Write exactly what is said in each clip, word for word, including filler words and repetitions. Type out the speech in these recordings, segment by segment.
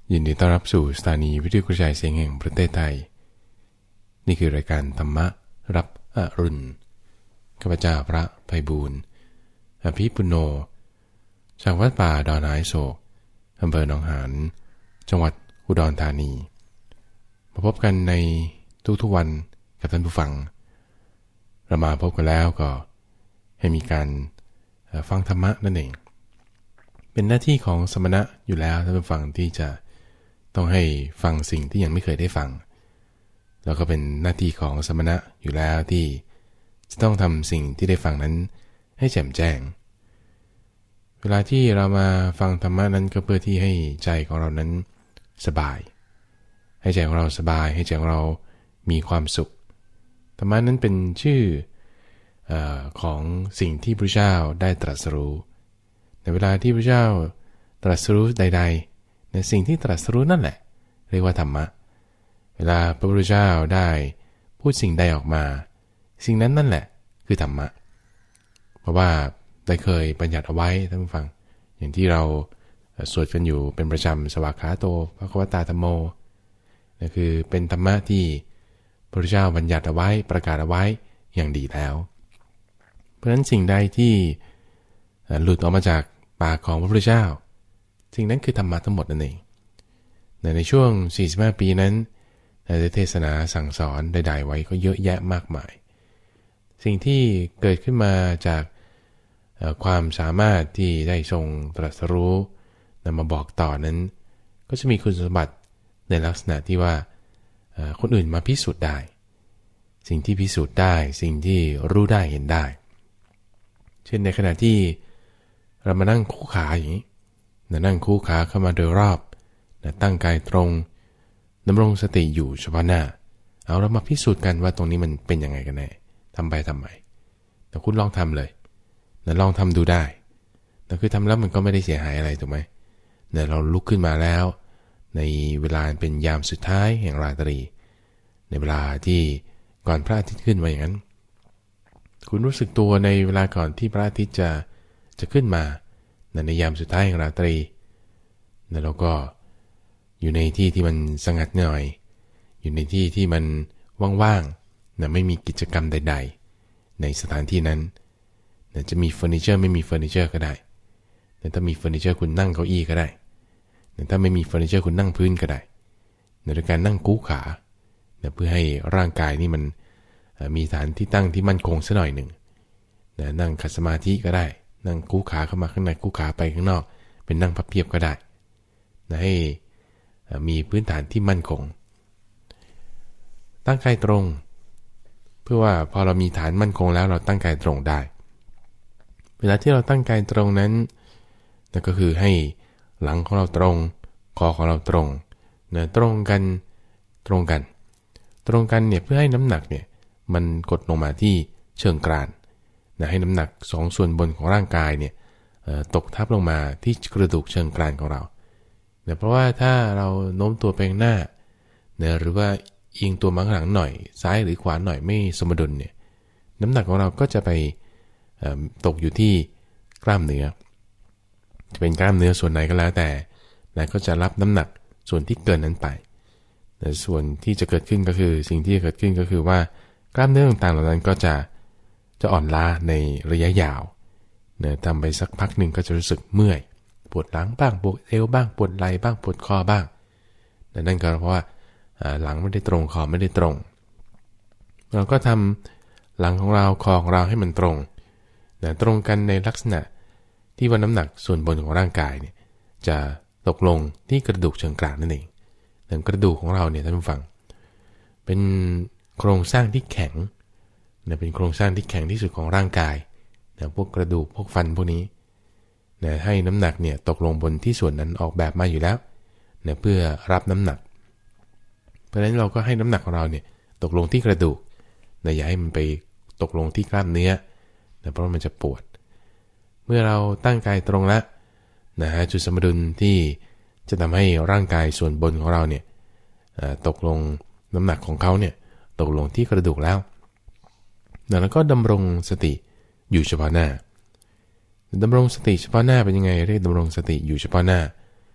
ยินดีต้อนรับสู่สถานีวิทยุกระจายเสียงแห่งประเทศไทยนี่คือรายการธรรมะรับอรุณข้าพเจ้าพระไพบูลย์อภิปุโนจากวัดป่าดอนไม้โศกอำเภอหนองหานจังหวัดอุดรธานีมาพบกันในทุกๆวันกับท่านผู้ฟังเรามาพบกันแล้วก็ให้มีการฟังธรรมะนั่นเองเป็นหน้าที่ของสมณะอยู่แล้วท่านผู้ฟังที่จะต้องให้ฟังสิ่งที่ยังไม่เคยได้ฟังแล้วก็เป็นหน้าที่ของสมณะอยู่แล้วที่จะต้องทำสิ่งที่ได้ฟังนั้นให้แจ่มแจ้งเวลาที่เรามาฟังธรรมะนั้นก็เพื่อที่ให้ใจของเรานั้นสบายให้ใจของเราสบายให้ใจของเรามีความสุขธรรมะนั้นเป็นชื่อเอ่อของสิ่งที่พระเจ้าได้ตรัสรู้ในเวลาที่พระเจ้าตรัสรู้ใดๆในสิ่งที่ตรัสรู้นั่นแหละเรียกว่าธรรมะเวลาพระพุทธเจ้าได้พูดสิ่งใดออกมาสิ่งนั้นนั่นแหละคือธรรมะเพราะว่าได้เคยบัญญัติเอาไว้ท่านผู้ฟังอย่างที่เราสวดกันอยู่เป็นประจำสวากขาโตภควตาธัมโมนั่นคือเป็นธรรมะที่พระพุทธเจ้าบัญญัติเอาไว้ประกาศเอาไว้อย่างดีแล้วเพราะฉะนั้นสิ่งใดที่หลุดออกมาจากปากของพระพุทธเจ้าสิ่งนั้นคือธรรมะทั้งหมดนั่นเองในช่วงสี่สิบห้าปีนั้นได้เทศนาสั่งสอนใดๆไว้ก็เยอะแยะมากมายสิ่งที่เกิดขึ้นมาจากความสามารถที่ได้ทรงตรัสรู้นำมาบอกต่อนั้นก็จะมีคุณสมบัติในลักษณะที่ว่าคนอื่นมาพิสูจน์ได้สิ่งที่พิสูจน์ได้สิ่งที่รู้ได้เห็นได้เช่นในขณะที่เรามานั่งคู่ขาอย่างนี้นั่งคู่ขาเข้ามาโดยรอบตั้งกายตรงดำรงสติอยู่เฉพาะหน้าเอาเรามาพิสูจน์กันว่าตรงนี้มันเป็นยังไงกันแน่ทำไปทำไมแต่คุณลองทำเลยนะลองทำดูได้แต่คือทำแล้วมันก็ไม่ได้เสียหายอะไรถูกไหมเนี่ยเราลุกขึ้นมาแล้วในเวลาเป็นยามสุดท้ายแห่งราตรีในเวลาที่ก่อนพระอาทิตย์ขึ้นมาอย่างนั้นคุณรู้สึกตัวในเวลาก่อนที่พระอาทิตย์จะจะขึ้นมาในยามสุดท้ายแห่งราตรีแล้วเราก็อยู่ในที่ที่มันสงัดหน่อยอยู่ในที่ที่มันว่างๆนะไม่มีกิจกรรมใดๆในสถานที่นั้นนะจะมีเฟอร์นิเจอร์ไม่มีเฟอร์นิเจอร์ก็ได้แต่ถ้ามีเฟอร์นิเจอร์คุณนั่งเก้าอี้ก็ได้แต่ถ้าไม่มีเฟอร์นิเจอร์คุณนั่งพื้นก็ได้ในการนั่งกู้ขานะเพื่อให้ร่างกายนี่มันมีฐานที่ตั้งที่มั่นคงสักหน่อยหนึ่งนะนั่งขัดสมาธิก็ได้นั่งกู้ขาเข้ามาข้างในกู้ขาไปข้างนอกเป็นนั่งพับเพียบก็ได้นะให้มีพื้นฐานที่มั่นคงตั้งกายตรงเพื่อว่าพอเรามีฐานมั่นคงแล้วเราตั้งกายตรงได้เวลาที่เราตั้งกายตรงนั้นนั่นก็คือให้หลังของเราตรงคอของเราตรงนะตรงกันตรงกันตรงกันเนี่ยเพื่อให้น้ำหนักเนี่ยมันกดลงมาที่เชิงกรานนะให้น้ำหนักสองส่วนบนของร่างกายเนี่ยตกทับลงมาที่กระดูกเชิงกรานของเราเนี่ยเพราะว่าถ้าเราโน้มตัวไปข้างหน้าเนี่ยหรือว่าเอียงตัวมาข้างหลังหน่อยซ้ายหรือขวาหน่อยไม่สมดุลเนี่ยน้ำหนักของเราก็จะไปตกอยู่ที่กล้ามเนื้อจะเป็นกล้ามเนื้อส่วนไหนก็แล้วแต่นะก็จะรับน้ำหนักส่วนที่เกินนั้นไปแต่ส่วนที่จะเกิดขึ้นก็คือสิ่งที่เกิดขึ้นก็คือว่ากล้ามเนื้อต่างๆเหล่านั้นก็จะจะอ่อนล้าในระยะยาวเนี่ยทำไปสักพักหนึ่งก็จะรู้สึกเมื่อยปวดหลังบ้างปวดเอวบ้างปวดไหล่บ้างปวดคอบ้างนั่นก็เพราะว่าหลังไม่ได้ตรงคอไม่ได้ตรงเราก็ทำหลังของเราคอของเราให้มันตรงนะตรงกันในลักษณะที่ว่าน้ำหนักส่วนบนของร่างกายเนี่ยจะตกลงที่กระดูกเชิงกรานนั่นเองแต่กระดูกของเราเนี่ยท่านผู้ฟังเป็นโครงสร้างที่แข็งนะเป็นโครงสร้างที่แข็งที่สุดของร่างกายนะพวกกระดูกพวกฟันพวกนี้นะให้น้ำหนักเนี่ยตกลงบนที่ส่วนนั้นออกแบบมาอยู่แล้วนะเพื่อรับน้ำหนักเพราะฉะนั้นเราก็ให้น้ำหนักของเราเนี่ยตกลงที่กระดูกนะอย่าให้มันไปตกลงที่กล้ามเนื้อนะเพราะมันจะปวดเมื่อเราตั้งกายตรงแล้วนะฮะจุดสมดุลที่จะทำให้ร่างกายส่วนบนของเราเนี่ยตกลงน้ำหนักของเขาเนี่ยตกลงที่กระดูกแล้วแล้วก็ดำรงสติอยู่เฉพาะหน้าดำรงสติเฉพาะหน้าเป็นยังไงเรียกดำรงสติอยู่เฉพาะหน้า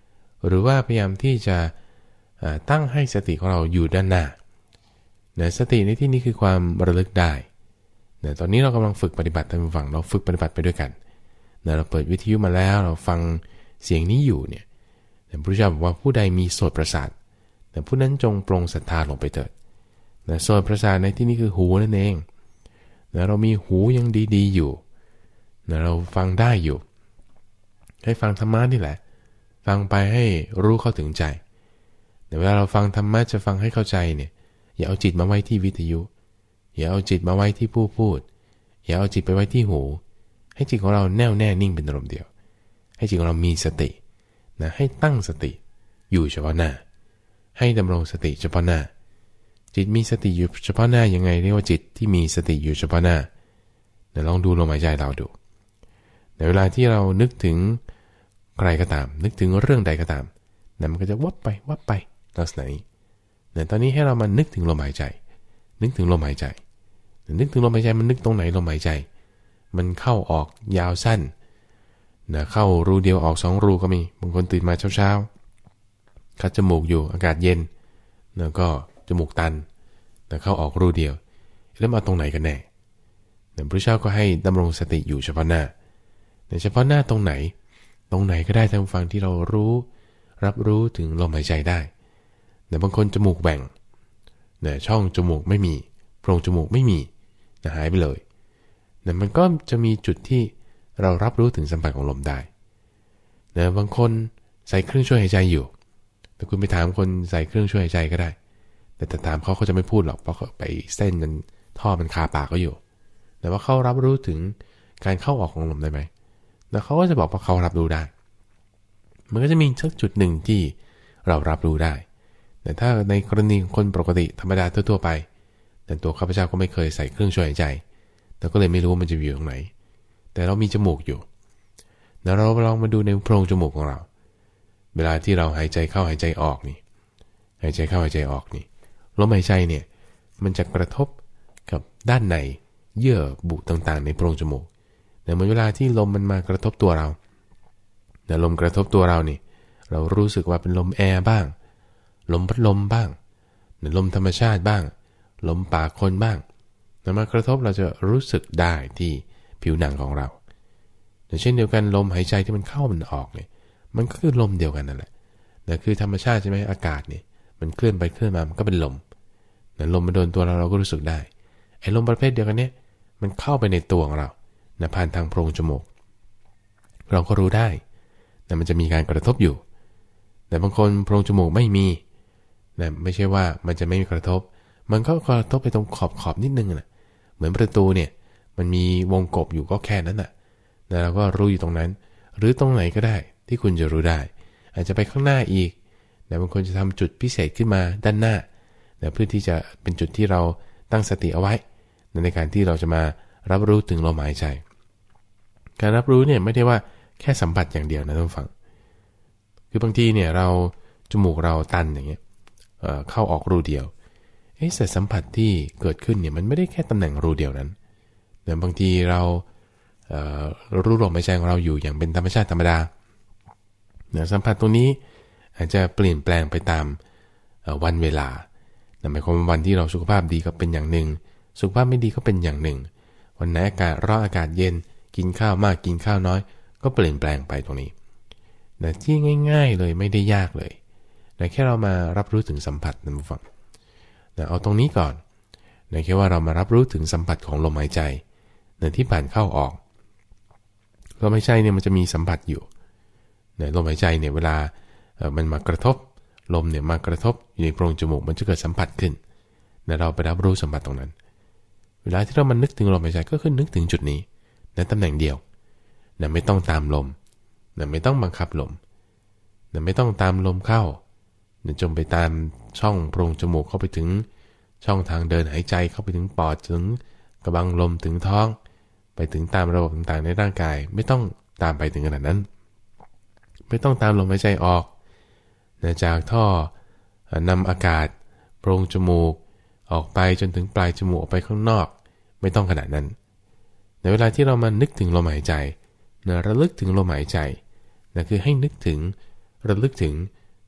หรือว่าพยายามที่จะตั้งให้สติของเราอยู่ด้านหน้านะสติในที่นี้คือความระลึกได้นะตอนนี้เรากำลังฝึกปฏิบัติทางฝั่งเราฝึกปฏิบัติไปด้วยกันนะเราเปิดวิทยุมาแล้วเราฟังเสียงนี้อยู่เนี่ยพระพุทธเจ้าบอกว่าผู้ใดมีโสตประสาทแต่ผู้นั้นจงปรงศรัทธาลงไปเถิดนะโสตประสาทในที่นี้คือหูนั่นเองนะเรามีหูยังดีๆอยู่นะเราฟังได้อยู่ให้ฟังธรรมะนี่แหละฟังไปให้รู้เข้าถึงใจแต่เวลาเราฟังธรรมะจะฟังให้เข้าใจเนี่ยอย่าเอาจิตมาไว้ที่วิทยุอย่าเอาจิตมาไว้ที่ผู้พูดอย่าเอาจิตไปไว้ที่หูให้จิตของเราแน่วแน่นิ่งเป็นอารมณ์เดียวให้จิตของเรามีสตินะให้ตั้งสติอยู่เฉพาะหน้าให้ดำรงสติเฉพาะหน้าจิตมีสติอยู่เฉพาะหน้ายังไงเรียกว่าจิตที่มีสติอยู่เฉพาะหน้าเดี๋ยวลองดูลมหายใจเราดูในเวลาที่เรานึกถึงใครก็ตามนึกถึงเรื่องใดก็ตามนะมันก็จะวับไปวับไปลักษณะนี้เนี่ยตอนนี้ให้เรามานึกถึงลมหายใจนึกถึงลมหายใจนึกถึงลมหายใจมันนึกตรงไหนลมหายใจมันเข้าออกยาวสั้นนะเข้ารูเดียวออกสองรูก็มีบางคนตื่นมาเช้าๆคัดจมูกอยู่อากาศเย็นแล้วก็จมูกตันแต่เข้าออกรูเดียวแล้วมาตรงไหนกันแน่พระพุทธเจ้าก็ให้ดำรงสติอยู่เฉพาะหน้าแต่เฉพาะหน้าตรงไหนตรงไหนก็ได้ทางฝั่งที่เรารู้รับรู้ถึงลมหายใจได้แต่บางคนจมูกแบ่งเนี่ยช่องจมูกไม่มีโพรงจมูกไม่มีนะหายไปเลยเนี่ยมันก็จะมีจุดที่เรารับรู้ถึงสัมผัสของลมได้เนี่ยบางคนใส่เครื่องช่วยหายใจอยู่แต่คุณไปถามคนใส่เครื่องช่วยหายใจก็ได้แต่แต่ถามเขาเขาจะไม่พูดหรอกเพราะไปเส้นมันท่อมันคาปากก็อยู่แต่ว่าเขารับรู้ถึงการเข้าออกของลมได้ไหมแล้วเขาก็จะบอกว่าเขารับรู้ได้มันก็จะมีสักจุดหนึ่งที่เรารับรู้ได้แต่ถ้าในกรณีคนปกติธรรมดาทั่วๆไปแต่ตัวข้าพเจ้าก็ไม่เคยใส่เครื่องช่วยหายใจแต่ก็เลยไม่รู้ว่ามันจะอยู่ตรงไหนแต่เรามีจมูกอยู่แล้วเราลองมาดูในโพรงจมูกของเราเวลาที่เราหายใจเข้าหายใจออกนี่หายใจเข้าหายใจออกนี่ลมหายใจเนี่ยมันจะกระทบกับด้านในเยื่อบุต่างๆในโพรงจมูกแต่เมื่อเวลาที่ลมมันมากระทบตัวเราแต่ลมกระทบตัวเรานี่เรารู้สึกว่าเป็นลมแอร์บ้างลมพัดลมบ้างลมธรรมชาติบ้างลมปากคนบ้างแต่มากระทบเราจะรู้สึกได้ที่ผิวหนังของเราแต่เช่นเดียวกันลมหายใจที่มันเข้ามันออกเนี่ยมันก็คือลมเดียวกันนั่นแหละแต่คือธรรมชาติใช่ไหมอากาศเนี่ยมันเคลื่อนไปเคลื่อนมามันก็เป็นลมแต่ลมมาโดนตัวเราเราก็รู้สึกได้ไอ้ลมประเภทเดียวกันเนี่ยมันเข้าไปในตัวของเรานะผ่านทางโพรงจมูกเราก็รู้ได้แต่มันจะมีการกระทบอยู่แต่บางคนโพรงจมูกไม่มีนะไม่ใช่ว่ามันจะไม่มีกระทบมันก็กระทบไปตรงขอบขอบนิดนึงนะเหมือนประตูเนี่ยมันมีวงกบอยู่ก็แค่นั้นน่ะแล้วเราก็รู้อยู่ตรงนั้นหรือตรงไหนก็ได้ที่คุณจะรู้ได้อาจจะไปข้างหน้าอีกแต่บางคนจะทำจุดพิเศษขึ้นมาด้านหน้าแต่เพื่อที่จะเป็นจุดที่เราตั้งสติเอาไว้ในการที่เราจะมารับรู้ถึงลมหายใจการรับรู้เนี่ยไม่ได้ว่าแค่สัมผัสอย่างเดียวนะท่านผู้ฟังคือบางทีเนี่ยเราจมูกเราตันอย่างเงี้ย เอ่อ เข้าออกรูเดียวไอ้สัมผัสที่เกิดขึ้นเนี่ยมันไม่ได้แค่ตำแหน่งรูเดียวนั้นแต่บางทีเราเอ่อรู้ลมหายใจของเราอยู่อย่างเป็นธรรมชาติธรรมดาเนี่ยสัมผัสตรงนี้อาจจะเปลี่ยนแปลงไปตามวันเวลาหมายความว่าวันที่เราสุขภาพดีก็เป็นอย่างหนึ่งสุขภาพไม่ดีก็เป็นอย่างหนึ่งวันไหนอากาศร้อนอากาศเย็นกินข้าวมากกินข้าวน้อยก็เปลี่ยนแปลงไปตรงนี้แต่ที่ง่ายๆเลยไม่ได้ยากเลยแต่แค่เรามารับรู้ถึงสัมผัสนะผู้ฟังนะเอาตรงนี้ก่อนนะแค่ว่าเรามารับรู้ถึงสัมผัสของลมหายใจนะที่ผ่านเข้าออกลมหายใจเนี่ยมันจะมีสัมผัสอยู่นะลมหายใจเนี่ยเวลาเอ่อมันมากระทบลมเนี่ยมากระทบอยู่ในโพรงจมูกมันจะเกิดสัมผัสขึ้นนะเราไปรับรู้สัมผัสตรงนั้นเวลาที่เรามันนึกถึงลมหายใจก็คือนึกถึงจุดนี้นะตำแหน่งเดียวนะไม่ต้องตามลมนะไม่ต้องบังคับลมนะไม่ต้องตามลมเข้านะจงไปตามช่องโพรงจมูกเข้าไปถึงช่องทางเดินหายใจเข้าไปถึงปอดถึงกระบังลมถึงท้องไปถึงตามระบบต่างๆในร่างกายไม่ต้องตามไปถึงขนาดนั้นไม่ต้องตามลมหายใจออกนะจากท่อนำอากาศโพรงจมูกออกไปจนถึงปลายจมูกออกไปข้างนอกไม่ต้องขนาดนั้นในเวลาที่เรามานึกถึงลมหายใจนะระลึกถึงลมหายใจนะคือให้นึกถึงระลึกถึง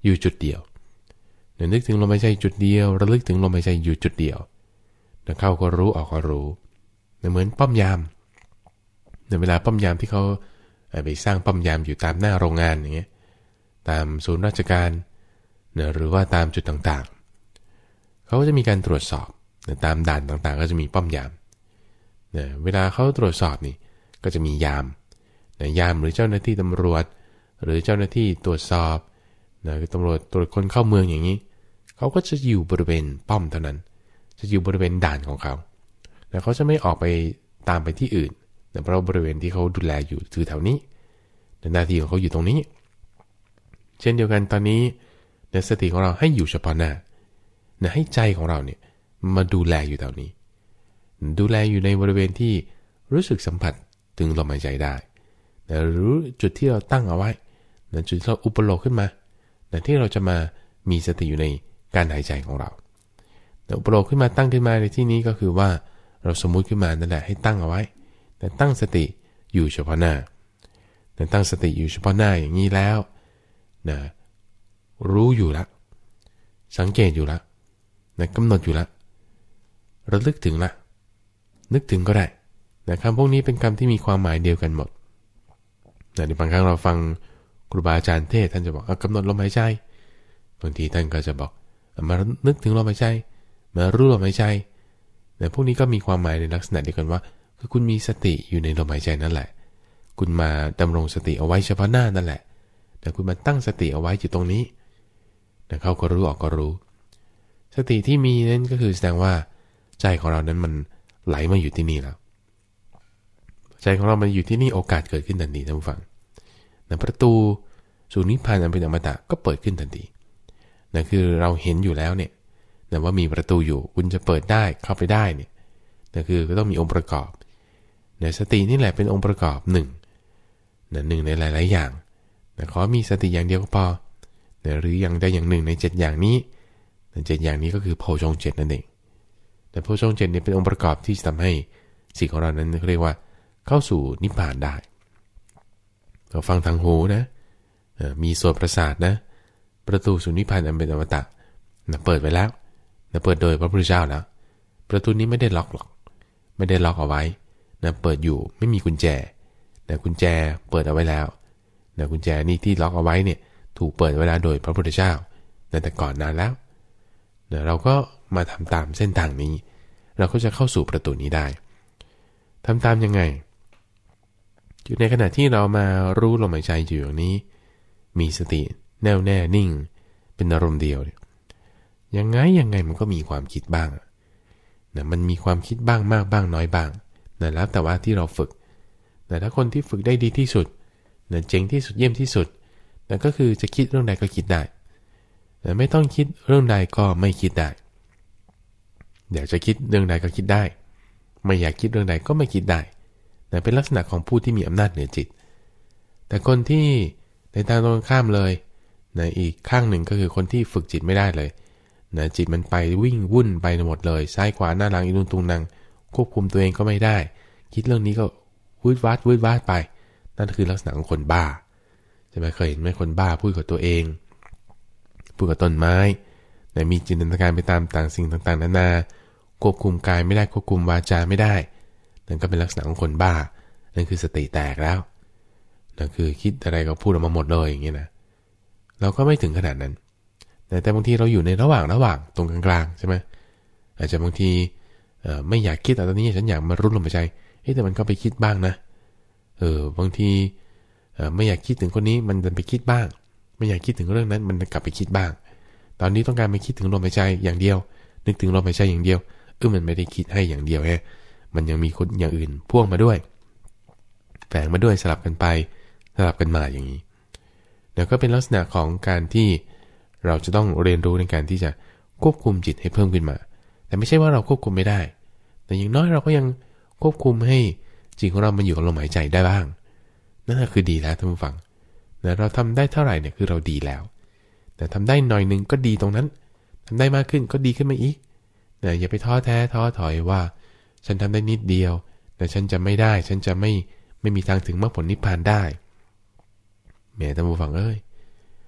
อยู่จุดเดียวนึกถึงลมหายใจจุดเดียวระลึกถึงลมหายใจอยู่จุดเดียวเข้าก็รู้ออกก็รู้เหมือนป้อมยามในเวลาป้อมยามที่เขาไปสร้างป้อมยามอยู่ตามหน้าโรงงานอย่างเงี้ยตามศูนย์ราชการหรือว่าตามจุดต่างๆเขาก็จะมีการตรวจสอบตามด่านต่างๆก็จะมีป้อมยามเวลาเขาตรวจสอบนี่ก็จะมียามยามหรือเจ้าหน้าที่ตำรวจหรือเจ้าหน้าที่ตรวจสอบตำรวจตรวจคนเข้าเมืองอย่างนี้เขาก็จะอยู่บริเวณป้อมเท่านั้นจะอยู่บริเวณด่านของเขาแต่เขาจะไม่ออกไปตามไปที่อื่นเพราะบริเวณที่เขาดูแลอยู่คือแถวนี้หน้าที่ของเขาอยู่ตรงนี้เช่นเดียวกันตอนนี้ในสติของเราให้อยู่เฉพาะหน้าให้ใจของเราเนี่ยมาดูแลอยู่แถวนี้ดูแลอยู่ในบริเวณที่รู้สึกสัมผัสถึงลมหายใจได้หรือจุดที่เราตั้งเอาไว้จุดที่เราอุปโลกขึ้นมาที่เราจะมามีสติอยู่ในการหายใจของเราอุปโลกขึ้นมาตั้งขึ้นมาในที่นี้ก็คือว่าเราสมมุติขึ้นมานั่นแหละให้ตั้งเอาไว้แต่ตั้งสติอยู่เฉพาะหน้าแต่ตั้งสติอยู่เฉพาะหน้าอย่างนี้แล้วนะรู้อยู่ละสังเกตอยู่ละนะกำหนดอยู่ละระลึกถึงละนึกถึงก็ได้นะคำพวกนี้เป็นคำที่มีความหมายเดียวกันหมดนะในบางครั้งเราฟังครูบาอาจารย์เทศท่านจะบอกกำหนดลมหายใจบางทีท่านก็จะบอกมานึกถึงลมหายใจมารู้ลมหายใจแต่พวกนี้ก็มีความหมายในลักษณะเดียวกันว่าคือคุณมีสติอยู่ในลมหายใจนั่นแหละคุณมาดำรงสติเอาไว้เฉพาะหน้านั่นแหละแต่คุณมาตั้งสติเอาไว้อยู่ตรงนี้แต่เขาก็รู้ออกก็รู้สติที่มีนั้นก็คือแสดงว่าใจของเรานั้นมันไหลมาอยู่ที่นี่แล้วใจของเรามันอยู่ที่นี่โอกาสเกิดขึ้นทันทีท่านผู้ฟังนะประตูสู่นิพพานอันเป็นอมตะก็เปิดขึ้นทันทีนะคือเราเห็นอยู่แล้วเนี่ยนะว่ามีประตูอยู่คุณจะเปิดได้เข้าไปได้เนี่ยนะคือก็ต้องมีองค์ประกอบนะสตินี่แหละเป็นองค์ประกอบหนึ่งนะหนึ่งในหลายๆอย่างนะขอมีสติอย่างเดียวก็พอนะหรืออย่างใดอย่างหนึ่งในเจ็ดอย่างนี้นะเจ็ดอย่างนี้ก็คือโพชฌงค์เจ็ดนั่นเองแต่โพชฌงค์เจ็ดเนี่ยเป็นองค์ประกอบที่จะทำให้สิ่งของเรานั้นเรียกว่าเข้าสู่นิพพานได้เราฟังทางหูนะมีโสตประสาทนะประตูสู่นิพพานอันเป็นอมตะนะเปิดไว้แล้วนะเปิดโดยพระพุทธเจ้าแล้วประตูนี้ไม่ได้ล็อกหรอกไม่ได้ล็อกเอาไว้นะเปิดอยู่ไม่มีกุญแจนะกุญแจเปิดเอาไว้แล้วนะกุญแจนี่ที่ล็อกเอาไว้เนี่ยถูกเปิดไว้แล้วโดยพระพุทธเจ้านะแต่ก่อนนานแล้วนะเราก็มาทำตามเส้นทางนี้เราก็จะเข้าสู่ประตูนี้ได้ทำตามยังไงอยู่ในขณะที่เรามารู้ลมหายใจอยู่อย่างนี้มีสติแน่วแน่นิ่งเป็นอารมณ์เดียวเนี่ยยังไงยังไงมันก็มีความคิดบ้างนะมันมีความคิดบ้างมากบ้างน้อยบ้างนะแล้วแต่ว่าที่เราฝึกนะถ้าคนที่ฝึกได้ดีที่สุดนะเจ๋งที่สุดเยี่ยมที่สุดนะก็คือจะคิดเรื่องใดก็คิดได้นะไม่ต้องคิดเรื่องใดก็ไม่คิดได้อยากจะคิดเรื่องใดก็คิดได้ไม่อยากคิดเรื่องใดก็ไม่คิดได้นะเป็นลักษณะของผู้ที่มีอำนาจเหนือจิตแต่คนที่ในทางตรงข้ามเลยนะอีกข้างหนึ่งก็คือคนที่ฝึกจิตไม่ได้เลยนะจิตมันไปวิ่งวุ่นไปหมดเลยซ้ายขวาหน้าหลังอีนุนตุงนังควบคุมตัวเองก็ไม่ได้คิดเรื่องนี้ก็วืดวาดวืดวาดไปนั่นคือลักษณะของคนบ้าใช่ไหมเคยเห็นไหมคนบ้าพูดกับตัวเองพูดกับต้นไม้นะมีจินตนาการไปตามต่างสิ่งต่างๆนานาควบคุมกายไม่ได้ควบคุมวาจาไม่ได้นั่นก็เป็นลักษณะของคนบ้านั่นคือสติแตกแล้วนั่นคือคิดอะไรก็พูดออกมาหมดเลยอย่างเงี้ยนะเราก็ไม่ถึงขนาดนั้นแต่บางทีเราอยู่ในระหว่างระหว่างตรงกลางๆใช่ไหมอาจจะบางทีไม่อยากคิดแต่ตอนนี้ฉันอยากมารู้ลมหายใจแต่มันก็ไปคิดบ้างนะเออบางทีไม่อยากคิดถึงคนนี้มันดันไปคิดบ้างไม่อยากคิดถึงเรื่องนั้นมันกลับไปคิดบ้างตอนนี้ต้องการไปคิดถึงลมหายใจอย่างเดียวนึกถึงลมหายใจอย่างเดียวเออมันไม่ได้คิดให้อย่างเดียวแฮะมันยังมีคนอย่างอื่นพ่วงมาด้วยแฝงมาด้วยสลับกันไปสลับกันมาอย่างนี้แล้วก็เป็นลักษณะของการที่เราจะต้องเรียนรู้ในการที่จะควบคุมจิตให้เพิ่มขึ้นมาแต่ไม่ใช่ว่าเราควบคุมไม่ได้แต่อย่างน้อยเราก็ยังควบคุมให้จิตของเรามันอยู่กับลมหายใจได้บ้างนั่นคือดีแล้วท่านผู้ฟังแต่เราทำได้เท่าไหร่เนี่ยคือเราดีแล้วแต่ทำได้หน่อยนึงก็ดีตรงนั้นทำได้มากขึ้นก็ดีขึ้นมาอีกแต่อย่าไปท้อแท้ท้อถอยว่าฉันทำได้นิดเดียวแต่ฉันจะไม่ได้ฉันจะไม่ไม่มีทางถึงมรรคผลนิพพานได้แหมท่านผู้ฟังเอ้ย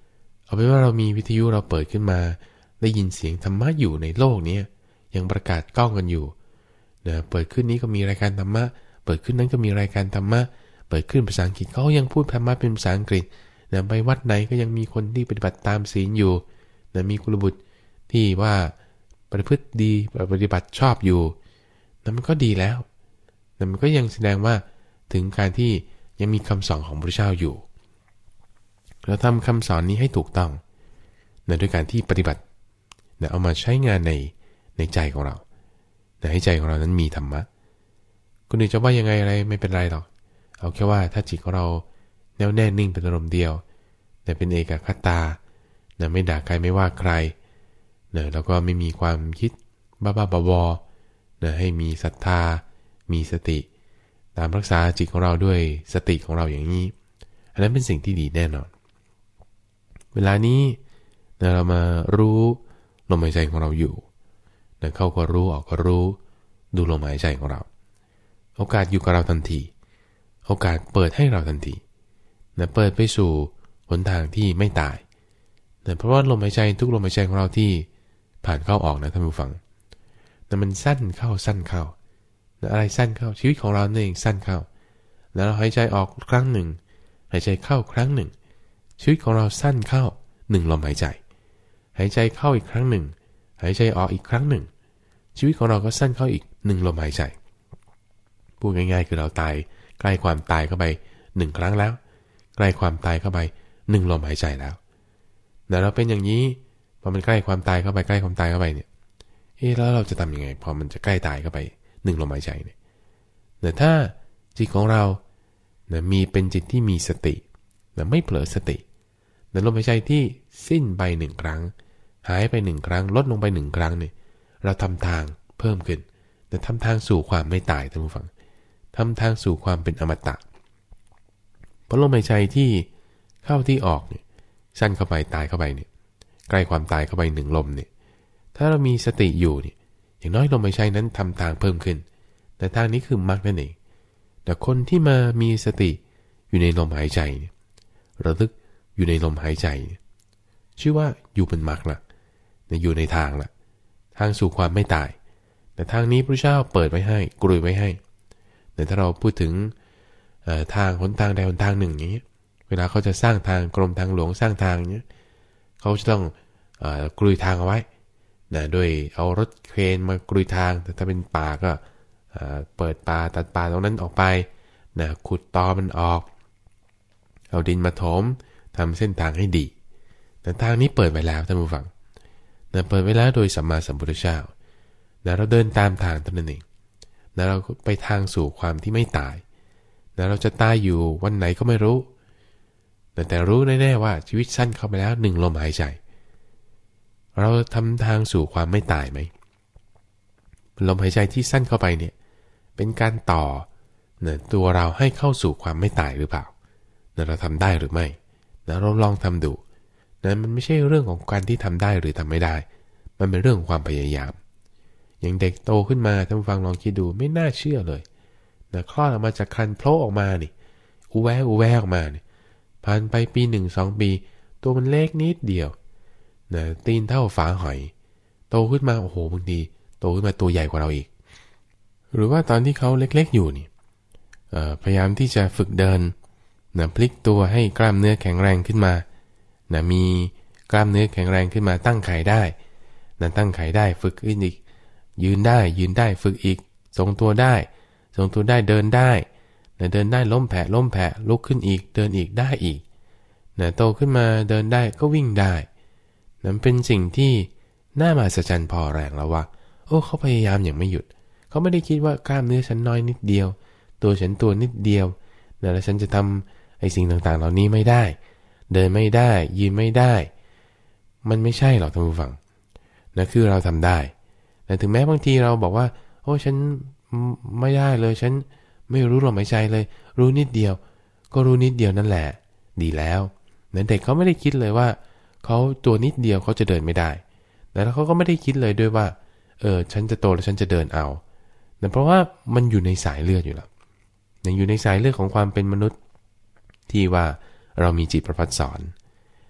เอาเป็นว่าเรามีวิทยุเราเปิดขึ้นมาได้ยินเสียงธรรมะอยู่ในโลกนี้ยังประกาศกล้องกันอยู่นะเปิดขึ้นนี้ก็มีรายการธรรมะเปิดขึ้นนั้นก็มีรายการธรรมะเปิดขึ้นภาษาอังกฤษเขายังพูดธรรมะเป็นภาษาอังกฤษนะไปวัดไหนก็ยังมีคนที่ปฏิบัติตามศีลอยู่นะมีกุลบุตรที่ว่าประพฤติดีปฏิบัติชอบอยู่นะมันก็ดีแล้วนะมันก็ยังแสดงว่าถึงการที่ยังมีคำสอนของพระเจ้าอยู่เราทำคำสอนนี้ให้ถูกต้องนะด้วยการที่ปฏิบัตินะเอามาใช้งานในในใจของเรานะให้ใจของเรานั้นมีธรรมะคนอื่นจะว่ายังไงอะไรไม่เป็นไรหรอกเอาแค่ว่าถ้าจิตของเราแน่วแน่นิ่งเป็นอารมณ์เดียวแต่เป็นเอกคตานะไม่ด่าใครไม่ว่าใครนะแล้วก็ไม่มีความคิดบ้าๆบอๆนะให้มีศรัทธามีสติตามรักษาจิตของเราด้วยสติของเราอย่างนี้อันนั้นเป็นสิ่งที่ดีแน่นอนเวลานี้นะเรามารู้ลมหายใจของเราอยู่นะเข้าก็รู้ออกก็รู้ดูลมหายใจของเราโอกาสอยู่กับเราทันทีโอกาสเปิดให้เราทันทีนะเปิดไปสู่หนทางที่ไม่ตายนะเพราะว่าลมหายใจทุกลมหายใจของเราที่ผ่านเข้าออกนะท่านผู้ฟังนะมันสั้นเข้าสั้นเข้านะอะไรสั้นเข้าชีวิตของเราเองสั้นเข้าแล้วเราหายใจออกครั้งหนึ่งหายใจเข้าครั้งหนึ่งชีวิตของเราสั้นเข้าหนึ่งลมหายใจหายใจเข้าอีกครั้งหนึ่งหายใจออกอีกครั้งหนึ่งชีวิตของเราก็สั้นเข้าอีกหนึ่งลมหายใจพูดง่ายๆคือเราตายใกล้ความตายเข้าไปหนึ่งครั้งแล้วใกล้ความตายเข้าไปหนึ่งลมหายใจแล้วแต่เราเป็นอย่างนี้พอมันใกล้ความตายเข้าไปใกล้ความตายเข้าไปเนี่ยเอ๊ะแล้วเราจะทำยังไงพอมันจะใกล้ตายเข้าไปหนึ่งลมหายใจเนี่ยแต่ถ้าจิตของเรานะมีเป็นจิตที่มีสตินะไม่เผลอสตินะลมหายใจที่สิ้นไปหนึ่งครั้งหายไปหนึ่งครั้งลดลงไปหนึ่งครั้งเนี่ยเราทำทางเพิ่มขึ้นแต่ทำทางสู่ความไม่ตายท่านผู้ฟังทำทางสู่ความเป็นอมตะเพราะลมหายใจที่เข้าที่ออกเนี่ยสั้นเข้าไปตายเข้าไปเนี่ยใกล้ความตายเข้าไปหนึ่งลมเนี่ยถ้าเรามีสติอยู่เนี่ยอย่างน้อยลมหายใจนั้นทำทางเพิ่มขึ้นแต่ทางนี้คือมรรคนั่นเองแต่คนที่มามีสติอยู่ในลมหายใจเนี่ยระลึกอยู่ในลมหายใจชื่อว่าอยู่เป็นมรรคละอยู่ในทางละทางสู่ความไม่ตายแต่ทางนี้พระเจ้าเปิดไว้ให้กรุยไว้ให้แต่ถ้าเราพูดถึงทางหนทางใดหนทางหนึ่งอย่างนี้เวลาเขาจะสร้างทางกรมทางหลวงสร้างทางเนี้ยเขาจะต้องกรุยทางเอาไว้นะโดยเอารถเครนมากรุยทางแต่ถ้าเป็นป่าก็เปิดป่าตัดป่าตรงนั้นออกไปนะขุดตอมันออกเอาดินมาถมทำเส้นทางให้ดีแต่ทางนี้เปิดไว้แล้วท่านผู้ฟังนะเปิดไว้แล้วโดยสัมมาสัมพุทธเจ้านะเราเดินตามทางเท่านั้นเองนะเราไปทางสู่ความที่ไม่ตายนะเราจะตายอยู่วันไหนก็ไม่รู้แต่แต่รู้แน่ๆว่าชีวิตสั้นเข้าไปแล้วหนึ่งลมหายใจเราทำทางสู่ความไม่ตายไหมลมหายใจที่สั้นเข้าไปเนี่ยเป็นการต่อเนี่ยตัวเราให้เข้าสู่ความไม่ตายหรือเปล่าเนี่ยเราทำได้หรือไม่นะเราลองทำดูนะมันไม่ใช่เรื่องของการที่ทำได้หรือทำไม่ได้มันเป็นเรื่องของความพยายามอย่างเด็กโตขึ้นมาท่านผู้ฟังลองคิดดูไม่น่าเชื่อเลยนะคลอดออกมาจากครรภ์โผล่ออกมานี่อูแวอูแวออกมานี่ผ่านไปปีหนึ่งสองปีตัวมันเล็กนิดเดียวนะตีนเท่าฝาหอยโตขึ้นมาโอ้โหบางทีโตขึ้นมาตัวใหญ่กว่าเราอีกหรือว่าตอนที่เขาเล็กๆอยู่นี่พยายามที่จะฝึกเดินนะพลิกตัวให้กล้ามเนื้อแข็งแรงขึ้นมานะมีกล้ามเนื้อแข็งแรงขึ้นมาตั้งไข่ได้นะตั้งไข่ได้ฝึกขึ้นอีกยืนได้ยืนได้ฝึกอีกทรงตัวได้ทรงตัวได้เดินได้นะเดินได้ล้มแผลล้มแผลลุกขึ้นอีกเดินอีกได้อีกนะโตขึ้นมาเดินได้ก็วิ่งได้นั่นเป็นสิ่งที่น่ามหัศจรรย์พอแรงแล้วว่าโอ้เขาพยายามอย่างไม่หยุดเขาไม่ได้คิดว่ากล้ามเนื้อฉันน้อยนิดเดียวตัวฉันตัวนิดเดียวนะแล้วฉันจะทำไอ้สิ่งต่างๆเหล่านี้ไม่ได้เดินไม่ได้ยืนไม่ได้มันไม่ใช่หรอกท่านผู้ฟังนะคือเราทำได้แต่ถึงแม้บางทีเราบอกว่าโอ้ฉันไม่ได้เลยฉันไม่รู้ลมหายใจเลยรู้นิดเดียวก็รู้นิดเดียวนั่นแหละดีแล้วนั้นเด็กเขาไม่ได้คิดเลยว่าเขาตัวนิดเดียวเขาจะเดินไม่ได้แล้วเขาก็ไม่ได้คิดเลยด้วยว่าเออฉันจะโตแล้วฉันจะเดินเอาแต่เพราะว่ามันอยู่ในสายเลือดอยู่แล้วยังอยู่ในสายเลือดของความเป็นมนุษย์ที่ว่าเรามีจิตประภัสสอน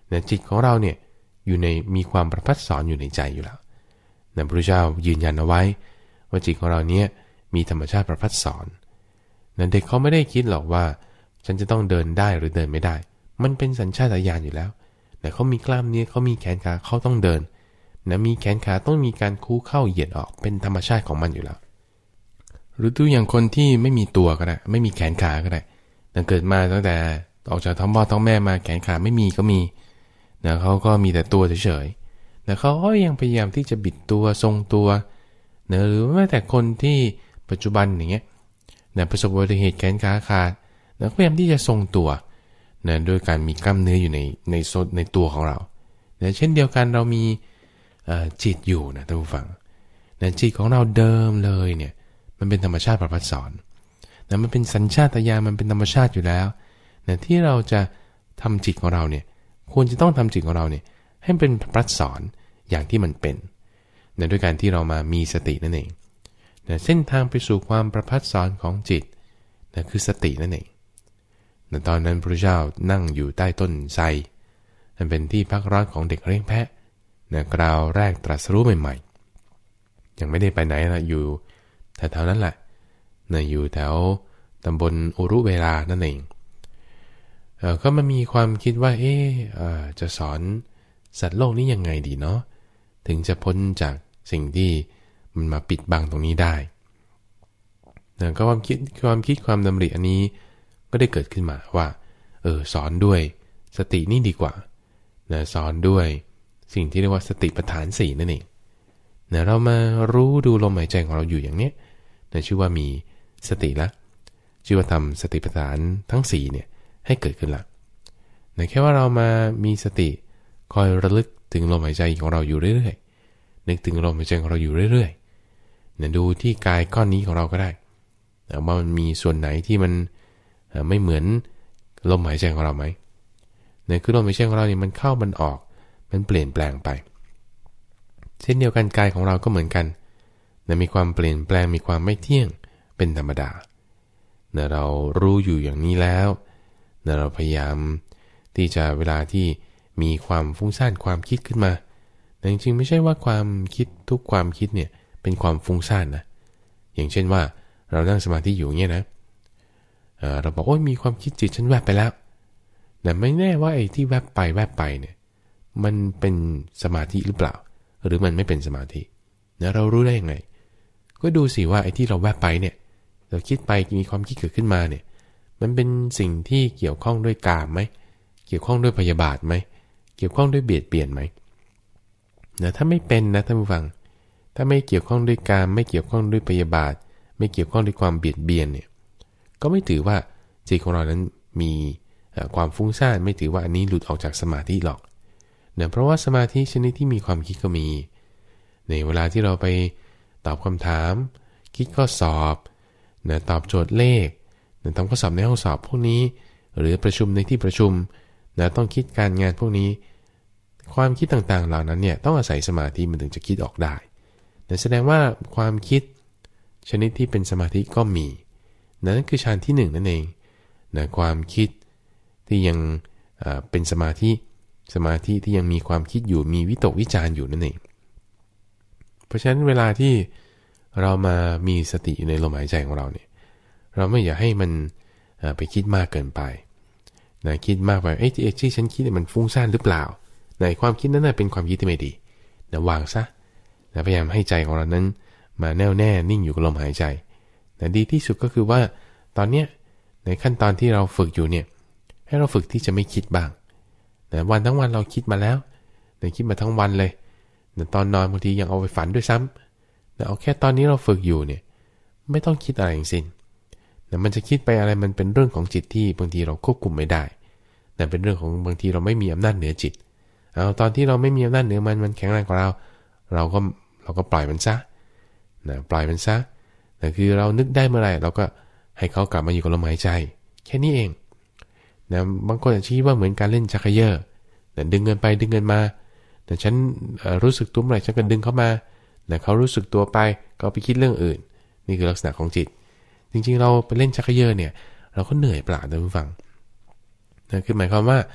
นะจิตของเราเนี่ยอยู่ในมีความประพัดสอนอยู่ในใจอยู่แล้วนะพระพุทธเจ้ายืนยันเอาไว้ว่าจิตของเราเนี่ยมีธรรมชาติประพัดสอนนะเด็กเขาไม่ได้คิดหรอกว่าฉันจะต้องเดินได้หรือเดินไม่ได้มันเป็นสัญชาตญาณอยู่แล้วแต่เขามีกล้ามเนื้อเขามีแขนขาเขาต้องเดินนะมีแขนขาต้องมีการคู่เข้าเหยียดออกเป็นธรรมชาติของมันอยู่แล้วหรือตัวอย่างคนที่ไม่มีตัวก็ได้ไม่มีแขนขาก็ได้แต่เกิดมาตั้งแต่ออกจากท้องพ่อท้องแม่มาแขนขาไม่มีก็มีนะเขาก็มีแต่ตัวเฉยๆแต่เขาก็ยังพยายามที่จะบิดตัวทรงตัวนะหรือแม้แต่คนที่ปัจจุบันอย่างเงี้ยนะประสบอุบัติเหตุแขนขาขาดนะพยายามที่จะทรงตัวนะโดยการมีกล้ามเนื้ออยู่ในในโซนในตัวของเรานะเช่นเดียวกันเรามีจิตอยู่นะท่านผู้ฟังนะจิตของเราเดิมเลยเนี่ยมันเป็นธรรมชาติประพัดสอนนะมันเป็นสัญชาตญาณมันเป็นธรรมชาติอยู่แล้วนะที่เราจะทำจิตของเราเนี่ยควรจะต้องทำจิตของเราเนี่ยให้เป็นประพัดสอนอย่างที่มันเป็นนะด้วยการที่เรามามีสตินั่นเองนะเส้นทางไปสู่ความประพัดสอนของจิตนะคือสตินั่นเองนะตอนนั้นพระเจ้านั่งอยู่ใต้ต้นไทรมันเป็นที่พักร้อนของเด็กเลี้ยงแพะนะคราวแรกตรัสรู้ใหม่ๆยังไม่ได้ไปไหนนะอยู่แถวๆนั้นแหละนะอยู่แถวตำบลอุรุเวลานั่นเองเอ่อก็มันมีความคิดว่าเอ๊ะจะสอนสัตว์โลกนี้ยังไงดีเนาะถึงจะพ้นจากสิ่งที่มันมาปิดบังตรงนี้ได้นะก็ความคิดความคิดความดำริอันนี้ก็ได้เกิดขึ้นมาว่าเออสอนด้วยสตินี่ดีกว่านะสอนด้วยสิ่งที่เรียกว่าสติปัฏฐานสี่นั่นเองนะเรามารู้ดูลมหายใจของเราอยู่อย่างเนี้ยนะชื่อว่ามีสติละชื่อว่าทำสติปัฏฐานทั้งสี่เนี่ยให้เกิดขึ้นละนะแค่ว่าเรามามีสติคอยระลึกถึงลมหายใจของเราอยู่เรื่อยๆนึกถึงลมหายใจของเราอยู่เรื่อยๆนะดูที่กายก้อนนี้ของเราก็ได้นะว่ามันมีส่วนไหนที่มันไม่เหมือนลมหายใจของเราไหมนะคือลมหายใจของเราเนี่ยมันเข้ามันออกมันเปลี่ยนแปลงไปเช่นเดียวกันกายของเราก็เหมือนกันนะมีความเปลี่ยนแปลงมีความไม่เที่ยงเป็นธรรมดานะเรารู้อยู่อย่างนี้แล้วนะเราพยายามที่จะเวลาที่มีความฟุ้งซ่านความคิดขึ้นมาแต่จริงๆไม่ใช่ว่าความคิดทุกความคิดเนี่ยเป็นความฟุ้งซ่านนะอย่างเช่นว่าเรานั่งสมาธิอยู่เงี้ยนะเอ่อเราบอกโอ้ยมีความคิดจิตฉันแวบไปแล้วแต่ไม่แน่ว่าไอ้ที่แวบไปแวบไปเนี่ยมันเป็นสมาธิหรือเปล่าหรือมันไม่เป็นสมาธินะเรารู้ได้ยังไงก็ดูสิว่าไอ้ที่เราแวบไปเนี่ยเราคิดไปมีความคิดเกิดขึ้นมาเนี่ยมันเป็นสิ่งที่เกี่ยวข้องด้วยกามไหมเกี่ยวข้องด้วยพยาบาทไหมเกี่ยวข้องด้วยเบียดเบียนไหมนะถ้าไม่เป็นนะท่านผู้ฟังถ้าไม่เกี่ยวข้องด้วยกามไม่เกี่ยวข้องด้วยพยาบาทไม่เกี่ยวข้องด้วยความเบียดเบียนเนี่ยก็ไม่ถือว่าจิตของเรานั้นมีความฟุ้งซ่านไม่ถือว่าอันนี้หลุดออกจากสมาธิหรอกเนี่ยเพราะว่าสมาธิชนิดที่มีความคิดก็มีในเวลาที่เราไปตอบคำถามคิดข้อสอบนะตอบโจทย์เลขนะทำข้อสอบในห้องสอบพวกนี้หรือประชุมในที่ประชุมนะต้องคิดการงานพวกนี้ความคิดต่างๆเหล่านั้นเนี่ยต้องอาศัยสมาธิมันถึงจะคิดออกได้นะแสดงว่าความคิดชนิดที่เป็นสมาธิก็มีนั่นคือฌานที่หนึ่งนั่นเองนะความคิดที่ยังเป็นสมาธิสมาธิที่ยังมีความคิดอยู่มีวิตกวิจารอยู่นั่นเองเพราะฉะนั้นเวลาที่เรามามีสติอยู่ในลมหายใจของเราเนี่ยเราไม่อยากให้มันไปคิดมากเกินไปนะคิดมากไปเอ้ยที่ฉันคิดมันฟุ้งซ่านหรือเปล่าในความคิดนั้นเป็นความคิดที่ไม่ดีนะวางซะนะพยายามให้ใจของเรานั้นมาแน่วแน่นิ่งอยู่กับลมหายใจนะดีที่สุดก็คือว่าตอนเนี้ยในขั้นตอนที่เราฝึกอยู่เนี่ยให้เราฝึกที่จะไม่คิดบ้างนะวันทั้งวันเราคิดมาแล้วนะคิดมาทั้งวันเลยนะตอนนอนบางทียังเอาไปฝันด้วยซ้ำนะเอาแค่ตอนนี้เราฝึกอยู่เนี่ยไม่ต้องคิดอะไรอย่างสิ้นนะมันจะคิดไปอะไรมันเป็นเรื่องของจิตที่บางทีเราควบคุมไม่ได้นะเป็นเรื่องของบางทีเราไม่มีอำนาจเหนือจิตเอาตอนที่เราไม่มีอำนาจเหนือมันมันแข็งแรงกว่าเราเราก็เราก็ปล่อยมันซะนะปล่อยมันซะนะคือเรานึกได้เมื่อไหร่เราก็ให้เขากลับมาอยู่กับลมหายใจแค่นี้เองนะบางคนอาจจะคิดว่าเหมือนการเล่นชักเขย่อนะดึงเงินไปดึงเงินมาแต่ฉันรู้สึกตัวเมื่อไหร่ฉันก็ดึงเข้ามานะเขารู้สึกตัวไปก็ไปคิดเรื่องอื่นนี่คือลักษณะของจิตจริงๆเราไปเล่นชักเขย่อเนี่ยเราก็เหนื่อยเปล่าท่านผู้ฟังนะคือหมายความว่า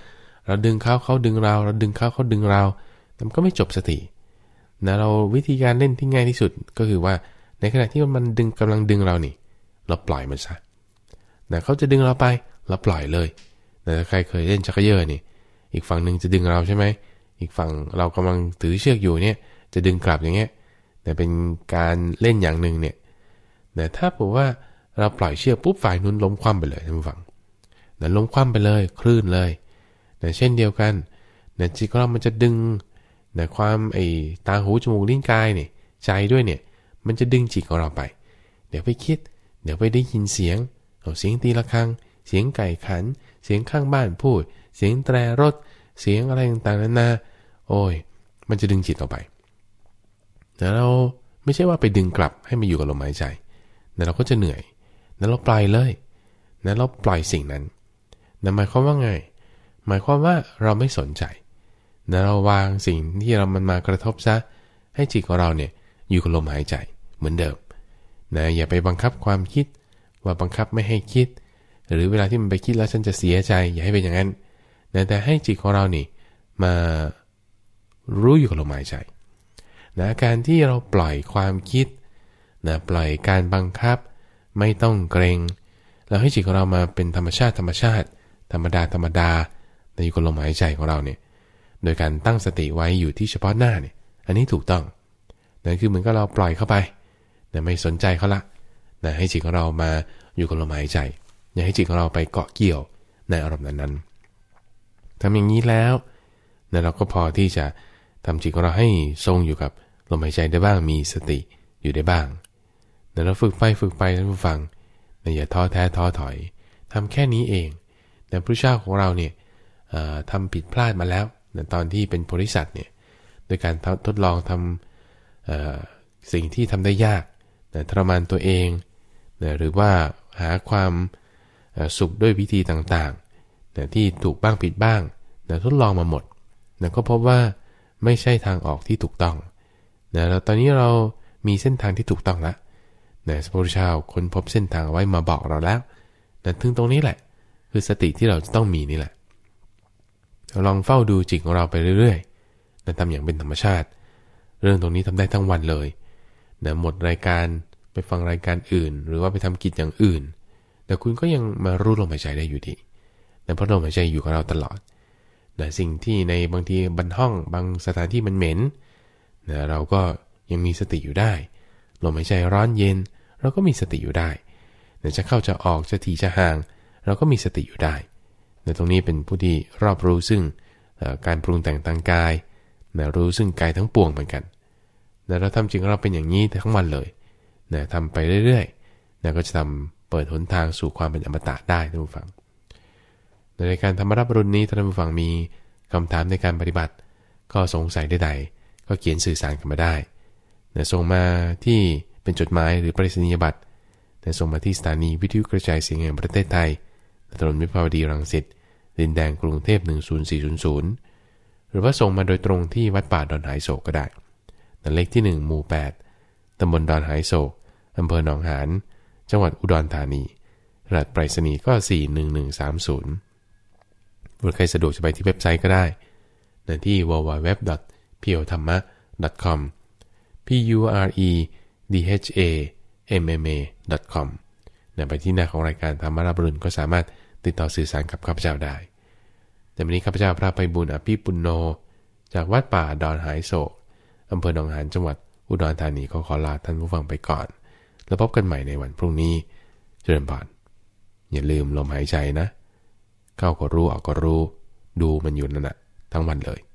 เราดึงเขาเขาดึงเราเราดึงเขาเขาดึงเรามันก็ไม่จบสักทีนะเราวิธีการเล่นที่ง่ายที่สุดก็คือว่าในขณะที่มันดึงกำลังดึงเรานี่เราปล่อยมันซะนะเขาจะดึงเราไปเราปล่อยเลยแต่ถ้าใครเคยเล่นชักเขย่อนี่อีกฝั่งหนึ่งจะดึงเราใช่ไหมอีกฝั่งเรากำลังถือเชือกอยู่เนี่ยจะดึงกลับอย่างเงี้ยแต่เป็นการเล่นอย่างหนึ่งเนี่ยแต่ถ้าบอกว่าเราปล่อยเชือกปุ๊บฝ่ายนู้นล้มคว่ำไปเลยท่านผู้ฟังแต่ล้มคว่ำไปเลยคลื่นเลยแต่เช่นเดียวกันแต่จิตของเรามันจะดึงแต่ความไอ้ตาหูจมูกลิ้นกายเนี่ยใจด้วยเนี่ยมันจะดึงจิตของเราไปเดี๋ยวไปคิดเดี๋ยวไปได้ยินเสียงเอาเสียงตีระฆังเสียงไก่ขันเสียงข้างบ้านพูดเสียงแตรรถเสียงอะไรต่างๆนานาโอ้ยมันจะดึงจิตออกไปแต่เราไม่ใช่ว่าไปดึงกลับให้มาอยู่กับลมหายใจแต่เราก็จะเหนื่อยนั้นเราปล่อยเลยนั้นเราปล่อยสิ่งนั้นนั่นหมายความว่าไงหมายความว่าเราไม่สนใจนั้นเราวางสิ่งที่เรามันมากระทบซะให้จิตของเราเนี่ยอยู่กับลมหายใจเหมือนเดิมนะอย่าไปบังคับความคิดว่าบังคับไม่ให้คิดหรือเวลาที่มันไปคิดแล้วฉันจะเสียใจอย่าให้เป็นอย่างนั้นนะแต่ให้จิตของเรานี่มารู้อยู่กับลมหายใจนะการที่เราปล่อยความคิดนะปล่อยการบังคับไม่ต้องเกรงแล้วให้จิตของเรามาเป็นธรรมชาติธรรมชาติธรรมดาธรรมดาในอยู่กับลมหายใจของเราเนี่ยโดยการตั้งสติไว้อยู่ที่เฉพาะหน้าเนี่ยอันนี้ถูกต้องนั่นคือเหมือนกับเราปล่อยเข้าไปนะไม่สนใจเขาละนะให้จิตของเรามาอยู่กับลมหายใจอย่าให้จิตของเราไปเกาะเกี่ยวในอารมณ์นั้นๆทำอย่างนี้แล้วนะเราก็พอที่จะทำจิตของเราให้ทรงอยู่กับลมหายใจได้บ้างมีสติอยู่ได้บ้างแต่เราฝึกไปฝึกไปท่านผู้ฟังนะอย่าท้อแท้ท้อถอยทำแค่นี้เองแต่พระเจ้าของเราเนี่ยทำผิดพลาดมาแล้วนะตอนที่เป็นโพธิสัตว์เนี่ยโดยการทดลองทำสิ่งที่ทำได้ยากนะทรมานตัวเองนะหรือว่าหาความสุขด้วยวิธีต่างๆนะที่ถูกบ้างผิดบ้างนะทดลองมาหมดนะก็พบว่าไม่ใช่ทางออกที่ถูกต้องนะแล้วตอนนี้เรามีเส้นทางที่ถูกต้องแล้วนะพระพุทธเจ้าค้นพบเส้นทางไว้มาบอกเราแล้วนะถึงตรงนี้แหละคือสติที่เราจะต้องมีนี่แหละเราลองเฝ้าดูจิตของเราไปเรื่อยๆนะทำอย่างเป็นธรรมชาติเรื่องตรงนี้ทำได้ทั้งวันเลยนะหมดรายการไปฟังรายการอื่นหรือว่าไปทำกิจอย่างอื่นแต่คุณก็ยังมารู้ลมหายใจได้อยู่ดีนะเพราะลมหายใจอยู่กับเราตลอดนะสิ่งที่ในบางทีบนห้องบางสถานที่มันเหม็นนะเราก็ยังมีสติอยู่ได้ลมหายใจร้อนเย็นเราก็มีสติอยู่ได้นะจะเข้าจะออกจะถี่จะห่างเราก็มีสติอยู่ได้นะตรงนี้เป็นผู้ที่รอบรู้ซึ่งการปรุงแต่งทางกายนะรู้ซึ่งกายทั้งปวงเหมือนกันนะเราทำจริงเราเป็นอย่างนี้ทั้งวันเลยนะทำไปเรื่อยๆนะก็จะทำเปิดหนทางสู่ความเป็นอมตะได้ท่านผู้ฟังในการธรรมรับรุ่นนี้ท่านผู้ฟังมีคำถามในการปฏิบัติก็สงสัยใดๆก็เขียนสื่อสารกันมาได้นะส่งมาที่เป็นจดหมายหรือปริศนียบัตรนะส่งมาที่สถานีวิทยุกระจายเสียงแห่งประเทศไทยถนนวิภาวดีรังสิตดินแดงกรุงเทพหนึ่งศูนย์สี่ศูนย์ศูนย์หรือว่าส่งมาโดยตรงที่วัดป่าดอนหายโศกก็ได้นะเลขที่หนึ่งหมู่แปดตำบลดอนหายโศกอำเภอหนองหานจังหวัดอุดรธานีรหัสไปรษณีย์ก็สี่หนึ่งหนึ่งสามศูนย์หรือใครสะดวกจะไปที่เว็บไซต์ก็ได้นะที่ ดับเบิลยู ดับเบิลยู ดับเบิลยู ดอท เพียวธรรมะ ดอท คอม p u r e d h a m m a ดอท คอม นะไปที่หน้าของรายการธรรมรับรุณก็สามารถติดต่อสื่อสารกับข้าพเจ้าได้แต่วันนี้ข้าพเจ้าพระไพบูลย์อภิปุณโญจากวัดป่าดอนหายโศกอำเภอหนองหานจังหวัดอุดรธานีขอขอลาท่านผู้ฟังไปก่อนแล้วพบกันใหม่ในวันพรุ่งนี้เจริญพรอย่าลืมลมหายใจนะเข้าก็รู้ออกก็รู้ดูมันอยู่นั่นแหละทั้งวันเลย